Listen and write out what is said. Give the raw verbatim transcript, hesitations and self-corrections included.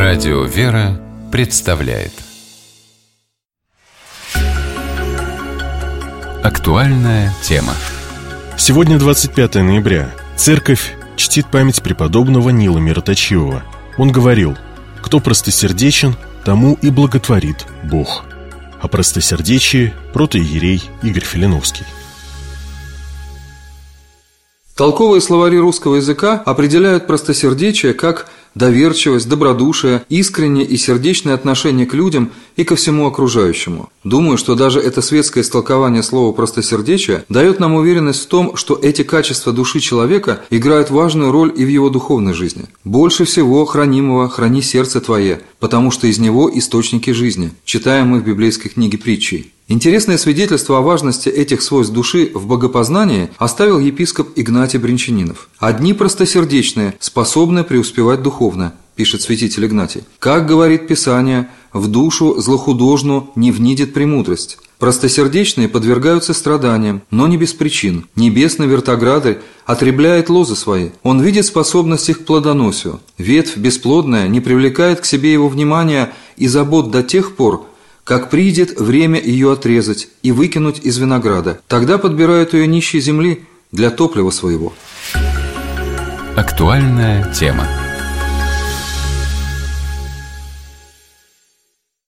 Радио «Вера» представляет актуальная тема. Сегодня двадцать пятое ноября. Церковь чтит память преподобного Нила Мироточивого. Он говорил: «Кто простосердечен, тому и благотворит Бог». О простосердечии протоиерей Игорь Филиновский. Толковые словари русского языка определяют простосердечие как доверчивость, добродушие, искреннее и сердечное отношение к людям и ко всему окружающему. Думаю, что даже это светское истолкование слова «простосердечие» дает нам уверенность в том, что эти качества души человека играют важную роль и в его духовной жизни. «Больше всего хранимого храни сердце твое, потому что из него источники жизни», читаем мы в библейской книге Притчи. Интересное свидетельство о важности этих свойств души в богопознании оставил епископ Игнатий Брянчанинов. «Одни простосердечные, способны преуспевать духовно», пишет святитель Игнатий. «Как говорит Писание, в душу злохудожну не внидит премудрость. Простосердечные подвергаются страданиям, но не без причин. Небесный вертоградарь отребляет лозы свои. Он видит способность их к плодоносию. Ветвь бесплодная не привлекает к себе его внимания и забот до тех пор, как придет время ее отрезать и выкинуть из винограда. Тогда подбирают ее нищие земли для топлива своего». Актуальная тема.